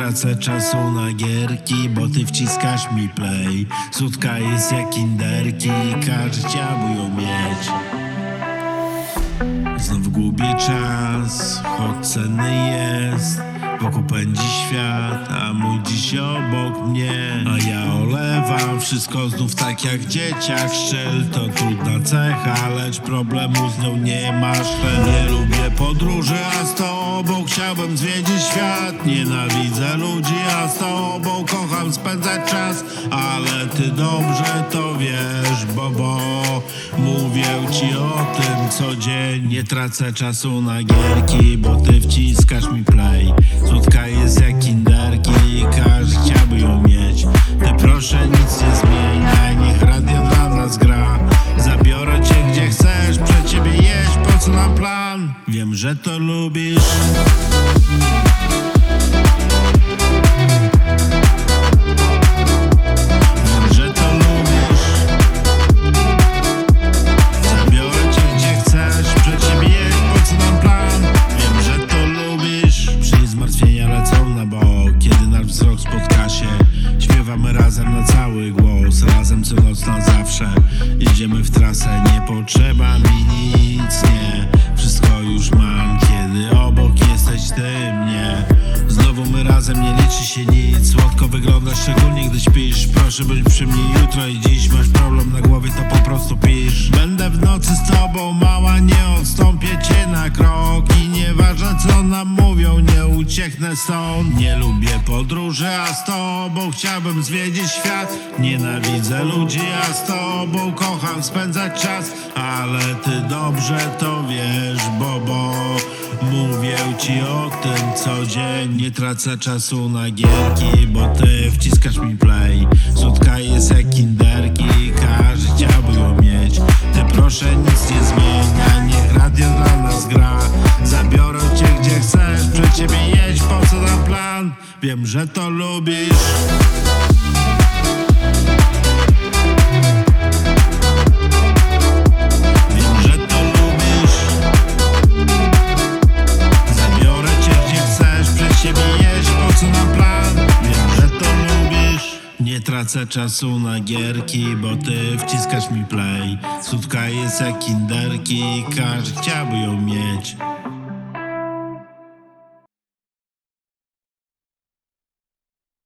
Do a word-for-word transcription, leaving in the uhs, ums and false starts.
tracę czasu na gierki, bo ty wciskasz mi play. Słodka jest jak kinderki, każdy chciałby ją mieć. Znów gubię czas, choć cenny jest. Wokół pędzi świat, a mój dziś obok mnie. A ja olewam wszystko znów tak jak dzieciak. Szczel to trudna cecha, lecz problemu z nią nie masz. Nie lubię podróży, a z tobą chciałbym zwiedzić świat. Nienawidzę ludzi, a z tobą kocham spędzać czas. Ale ty dobrze to wiesz, bo bo mówię ci o tym co dzień. Nie tracę czasu na gierki, bo ty wciskasz mi play. Słodka jest jak kinderki, każdy chciałby ją mieć. Ty proszę nic nie zmieniaj, niech radio dla nas gra. Zabiorę cię gdzie chcesz, przed ciebie jeść, po co nam plan? Wiem, że to lubisz. Wzrok spotka się, śpiewamy razem na cały głos. Razem co noc na zawsze, idziemy w trasę. Nie potrzeba mi nic, nie. Wszystko już mam, kiedy obok jesteś ty mnie. Znowu my razem, nie liczy się nic. Słodko wyglądasz, szczególnie gdy śpisz. Proszę być przy mnie jutro i dziś. Masz problem na głowie, to po prostu pisz. Będę w nocy z tobą, mała, nie odstąpię cię na krok. I nieważne co nam mówią, nie ucieknę stąd. Nie lubię podróży, a z tobą chciałbym zwiedzić świat. Nienawidzę ludzi, a z tobą kocham spędzać czas. Ale ty dobrze to wiesz, bo bo mówię ci o tym co dzień. Nie tracę czasu na gierki, bo ty wciskasz mi play. Słodka jest jak kinderki, każdy chciałby ją mieć. Ty proszę nic nie zmienia, niech radio dla nas gra. Zabiorę cię gdzie chcesz, przed ciebie jeść, po co nam plan? Wiem, że to lubisz. Nie tracę czasu na gierki, bo ty wciskasz mi play. Słodka jest jak kinderki, każdy chciałby ją mieć.